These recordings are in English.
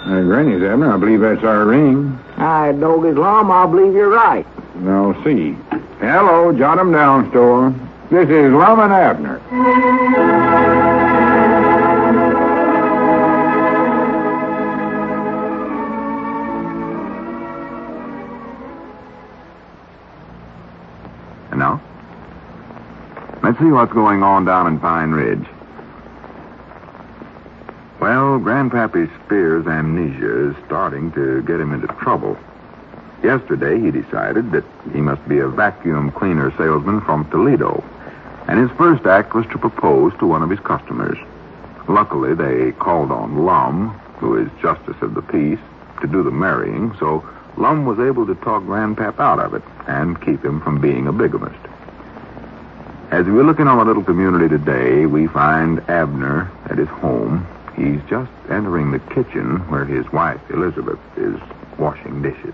Granny's, Abner. I believe that's our ring. Doggy's Lum, I believe you're right. Now, see. Hello, jot 'em down, store. This is Lum and Abner. And now, let's see what's going on down in Pine Ridge. Well, Grandpappy Spears' amnesia is starting to get him into trouble. Yesterday, he decided that he must be a vacuum cleaner salesman from Toledo, and his first act was to propose to one of his customers. Luckily, they called on Lum, who is Justice of the Peace, to do the marrying, so Lum was able to talk Grandpap out of it and keep him from being a bigamist. As we look in our little community today, we find Abner at his home. He's just entering the kitchen where his wife, Elizabeth, is washing dishes.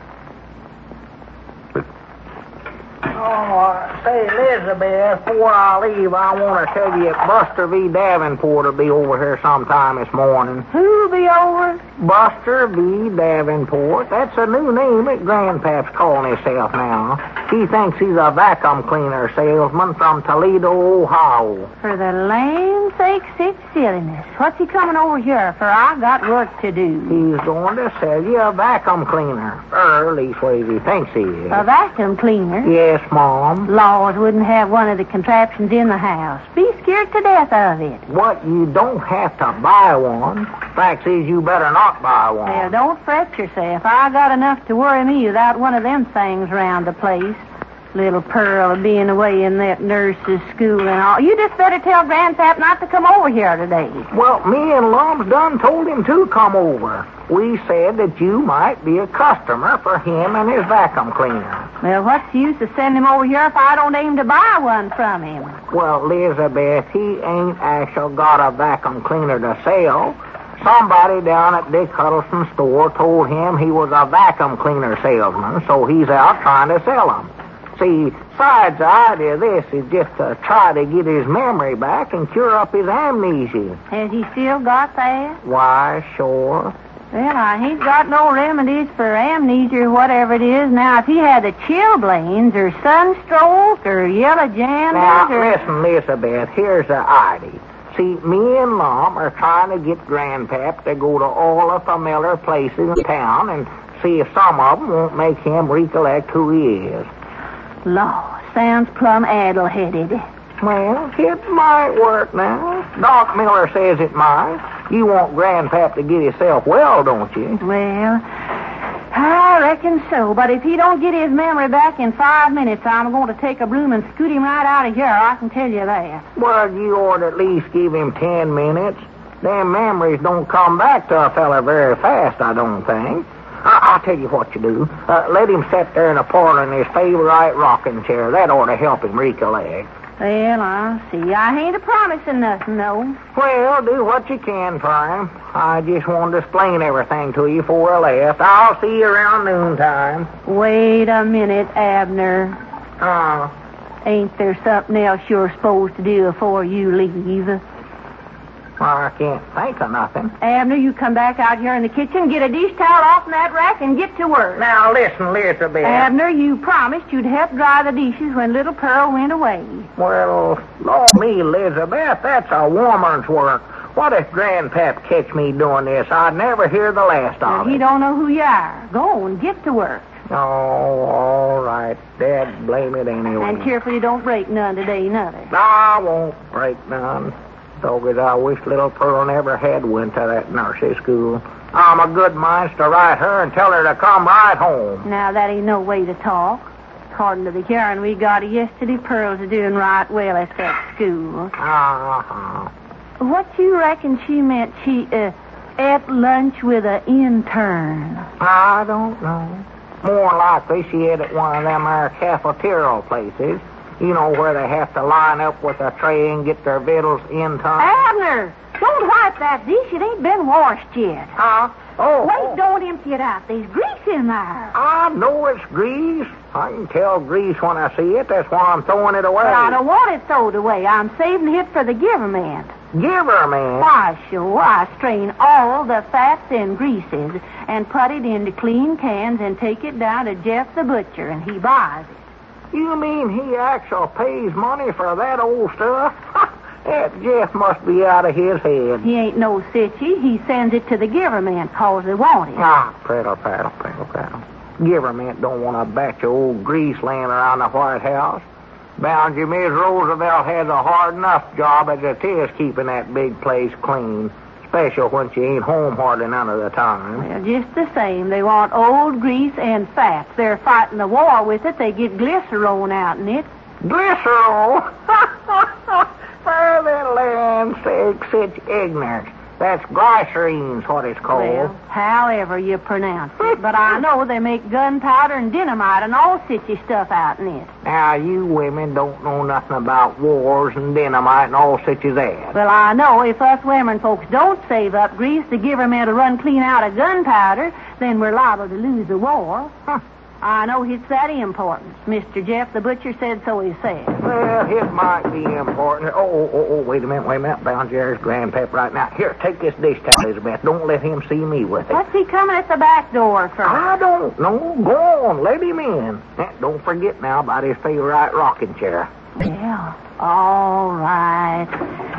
Say, Elizabeth, before I leave, I want to tell you that Buster V. Davenport will be over here sometime this morning. Who'll be over? Buster V. Davenport. That's a new name that Grandpap's calling himself now. He thinks he's a vacuum cleaner salesman from Toledo, Ohio. For the land's sake, it's silliness. What's he coming over here for? I got work to do. He's going to sell you a vacuum cleaner. Leastways he thinks he is. A vacuum cleaner? Yes, Mom. Laws wouldn't have one of the contraptions in the house. Be scared to death of it. What? You don't have to buy one. Fact is, you better not buy one. Well, don't fret yourself. I got enough to worry me without one of them things around the place. Little Pearl being away in that nurse's school and all. You just better tell Grandpap not to come over here today. Well, me and Lum's done told him to come over. We said that you might be a customer for him and his vacuum cleaner. Well, what's the use of sending him over here if I don't aim to buy one from him? Well, Elizabeth, he ain't actually got a vacuum cleaner to sell. Somebody down at Dick Huddleston's store told him he was a vacuum cleaner salesman, so he's out trying to sell them. See, besides, the idea of this is just to try to get his memory back and cure up his amnesia. Has he still got that? Why, sure. Well, I ain't got no remedies for amnesia or whatever it is. Now, if he had the chilblains or sunstroke or yellow jaundice Now, or... listen, Elizabeth, here's the idea. See, me and Lum are trying to get Grandpap to go to all the familiar places in town and see if some of them won't make him recollect who he is. Law, sounds plumb addle-headed. Well, it might work now. Doc Miller says it might. You want Grandpap to get himself well, don't you? Well, I reckon so. But if he don't get his memory back in 5 minutes, I'm going to take a broom and scoot him right out of here. I can tell you that. Well, you ought to at least give him 10 minutes. Them memories don't come back to a fella very fast, I don't think. I'll tell you what you do. Let him sit there in the parlor in his favorite rocking chair. That ought to help him recollect. Well, I see. I ain't a-promising nothing, though. Well, do what you can for him. I just wanted to explain everything to you before I left. I'll see you around noontime. Wait a minute, Abner. Ain't there something else you're supposed to do before you leave? I can't think of nothing. Abner, you come back out here in the kitchen, get a dish towel off from that rack, and get to work. Now, listen, Elizabeth. Abner, you promised you'd help dry the dishes when little Pearl went away. Well, Lord me, Elizabeth, that's a woman's work. What if Grandpap catch me doing this? I'd never hear the last of it. He don't know who you are. Go and get to work. Oh, all right. Dad, blame it anyway. And careful you don't break none today, neither. I won't break none. Doggies, I wish little Pearl never had went to that nursery school. I'm a good mind to write her and tell her to come right home. Now, that ain't no way to talk. According to the hearing we got yesterday, Pearl's doing right well at that school. What you reckon she meant she, ate lunch with an intern? I don't know. More likely she ate at one of them there cafeteria places. You know, where they have to line up with a tray and get their victuals in time. Abner, don't wipe that dish. It ain't been washed yet. Wait, don't empty it out. There's grease in there. I know it's grease. I can tell grease when I see it. That's why I'm throwing it away. But I don't want it thrown away. I'm saving it for the government. Giver man. Why, sure, I strain all the fats and greases and put it into clean cans and take it down to Jeff the butcher, and he buys it. You mean he actually pays money for that old stuff? That Jeff must be out of his head. He ain't no sitchy. He sends it to the giver man 'cause they want it. Prattle. Giver man don't want a batch of old grease laying around the White House. Bound you, Miss Roosevelt has a hard enough job as it is keeping that big place clean, especially when she ain't home hardly none of the time. Well, just the same, they want old grease and fats. They're fighting the war with it. They get glycerol out in it. Glycerol? For the land's sake, such ignorance. That's glycerine's what it's called. Well, however you pronounce it. But I know they make gunpowder and dynamite and all sitchy stuff out in it. Now, you women don't know nothing about wars and dynamite and all such as that. Well, I know if us women folks don't save up grease, the giver man will run clean out of gunpowder, then we're liable to lose the war. I know it's that important. Mr. Jeff the butcher said so he said. Well, it might be important. Oh, wait a minute. Bound Jerry's grandpap right now. Here, take this dish towel, Elizabeth. Don't let him see me with it. What's he coming at the back door for? I don't know. Go on, let him in. Don't forget now about his favorite rocking chair. Yeah, all right.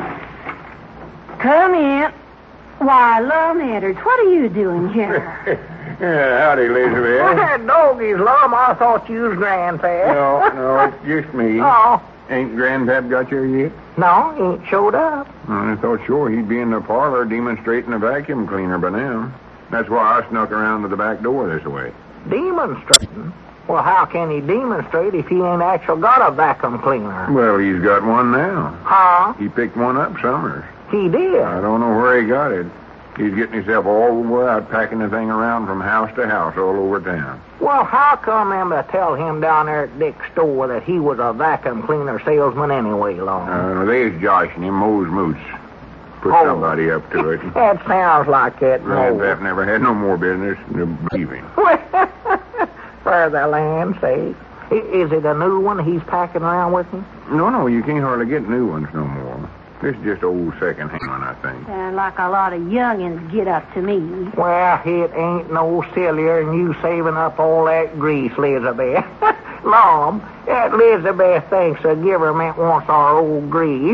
Come in. Why, Lum Edwards, what are you doing here? Howdy, Elizabeth. Doggies, Lum, I thought you was Grandpa. No, it's just me. Oh. Ain't Grandpap got here yet? No, he ain't showed up. I thought sure he'd be in the parlor demonstrating a vacuum cleaner by now. That's why I snuck around to the back door this way. Demonstrating? Well, how can he demonstrate if he ain't actually got a vacuum cleaner? Well, he's got one now. Huh? He picked one up Summers. He did? I don't know where he got it. He's getting himself all the way out, packing the thing around from house to house all over town. Well, how come them to tell him down there at Dick's store that he was a vacuum cleaner salesman anyway, Long? There's joshing him, Mose Moots. Put somebody up to it. That sounds like it, Grandpap never had no more business than believing. For the land's sake. Is it a new one he's packing around with him? No, you can't hardly get new ones no more. This is just old second-hand one, I think. Sound like a lot of youngins get up to me. Well, it ain't no sillier than you saving up all that grease, Elizabeth. Mom, that Elizabeth thinks the giverment wants our old grease.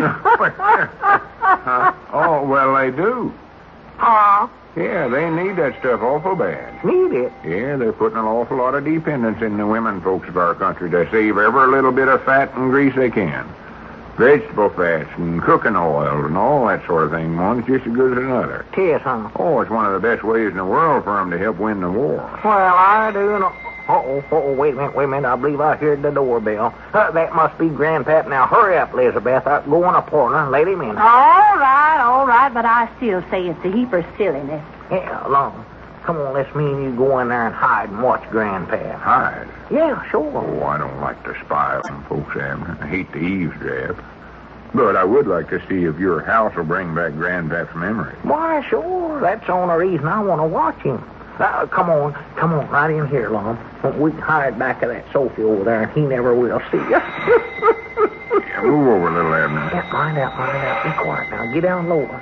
Oh, well, they do. Huh? Yeah, they need that stuff awful bad. Need it? Yeah, they're putting an awful lot of dependence in the women folks of our country to save every little bit of fat and grease they can. Vegetable fats and cooking oil and all that sort of thing. One's just as good as another. Tis, huh? Oh, it's one of the best ways in the world for them to help win the war. Well, I do know. Wait a minute. I believe I heard the doorbell. That must be Grandpap. Now, hurry up, Elizabeth. Go in a corner and let him in. All right, but I still say it's a heap of silliness. Yeah, Long. Come on, let's me and you go in there and hide and watch Grandpap. Hide? Yeah, sure. Oh, I don't like to spy on folks, Abner. I hate to eavesdrop. But I would like to see if your house will bring back Grandpap's memory. Why, sure. That's the only reason I want to watch him. Come on, right in here, Lum. We can hide back of that sofa over there, and he never will see us. Yeah, move over, little Abner. Yeah, mind out. Be quiet now. Get down lower.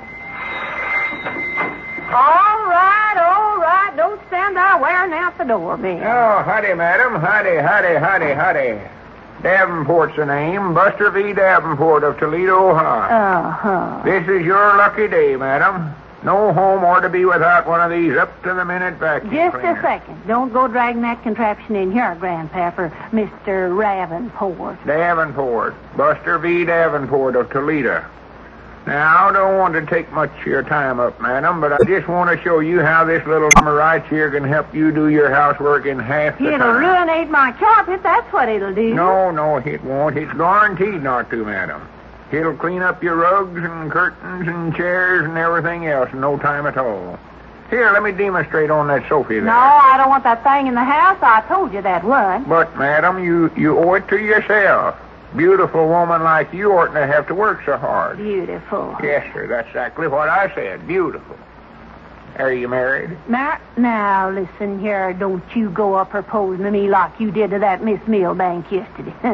All right. Don't stand there wearing out the doorbell. Oh, howdy, madam. Howdy. Davenport's the name. Buster V. Davenport of Toledo, Ohio. Uh-huh. This is your lucky day, madam. No home ought to be without one of these up-to-the-minute vacuum Just cleaners. a second. Don't go dragging that contraption in here, Grandpap, or Mr. Davenport. Davenport. Buster V. Davenport of Toledo. Now, I don't want to take much of your time up, madam, but I just want to show you how this little number right here can help you do your housework in half the time. It'll ruinate my carpet, that's what it'll do. No, it won't. It's guaranteed not to, madam. It'll clean up your rugs and curtains and chairs and everything else in no time at all. Here, let me demonstrate on that sofa there. No, I don't want that thing in the house. I told you that would. But, madam, you owe it to yourself. Beautiful woman like you oughtn't to have to work so hard. Beautiful. Yes, sir. That's exactly what I said. Beautiful. Are you married? Now, listen here. Don't you go up proposing to me like you did to that Miss Milbank yesterday.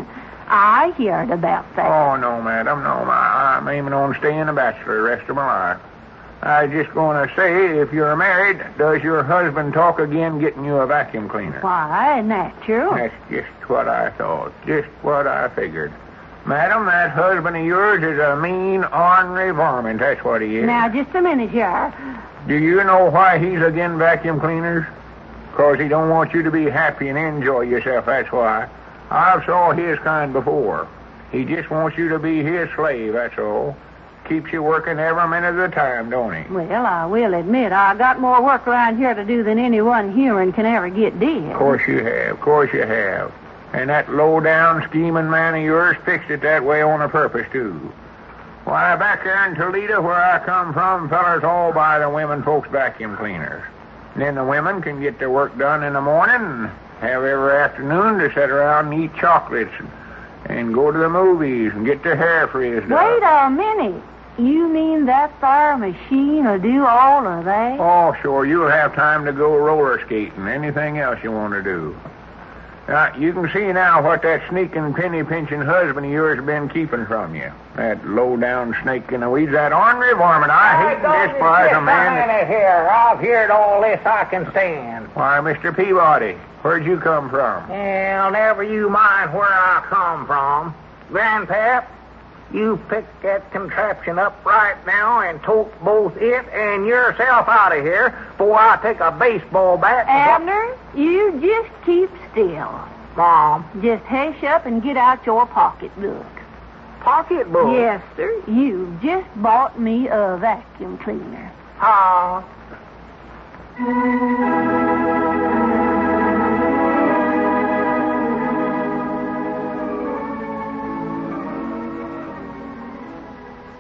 I heard about that. Oh, no, madam, no. I'm aiming on staying a bachelor the rest of my life. I was just going to say, if you're married, does your husband talk again getting you a vacuum cleaner? Why, natural. That's just what I thought. Just what I figured. Madam, that husband of yours is a mean, ornery varmint. That's what he is. Now, just a minute here. Do you know why he's again vacuum cleaners? 'Cause he don't want you to be happy and enjoy yourself, that's why. I've saw his kind before. He just wants you to be his slave, that's all. Keeps you working every minute of the time, don't he? Well, I will admit I got more work around here to do than any one human can ever get did. Of course you have. And that low-down scheming man of yours fixed it that way on a purpose, too. Why, back there in Toledo, where I come from, fellers all buy the women folks vacuum cleaners. And then the women can get their work done in the morning and have every afternoon to sit around and eat chocolates and go to the movies and get their hair frizzed up. Wait a minute. You mean that there machine will do all of that? Oh, sure. You'll have time to go roller skating, anything else you want to do. Now, you can see now what that sneaking, penny-pinching husband of yours has been keeping from you. That low-down snake in the weeds, that ornery varmint. I hate and despise a man that... Here, I've heard all this I can stand. Why, Mr. Peabody, where'd you come from? Well, never you mind where I come from. Grandpap, you pick that contraption up right now and tote both it and yourself out of here before I take a baseball bat. Abner, you just keep still. Mom. Just hush up and get out your pocketbook. Pocketbook? Yes, sir. You just bought me a vacuum cleaner. Ah.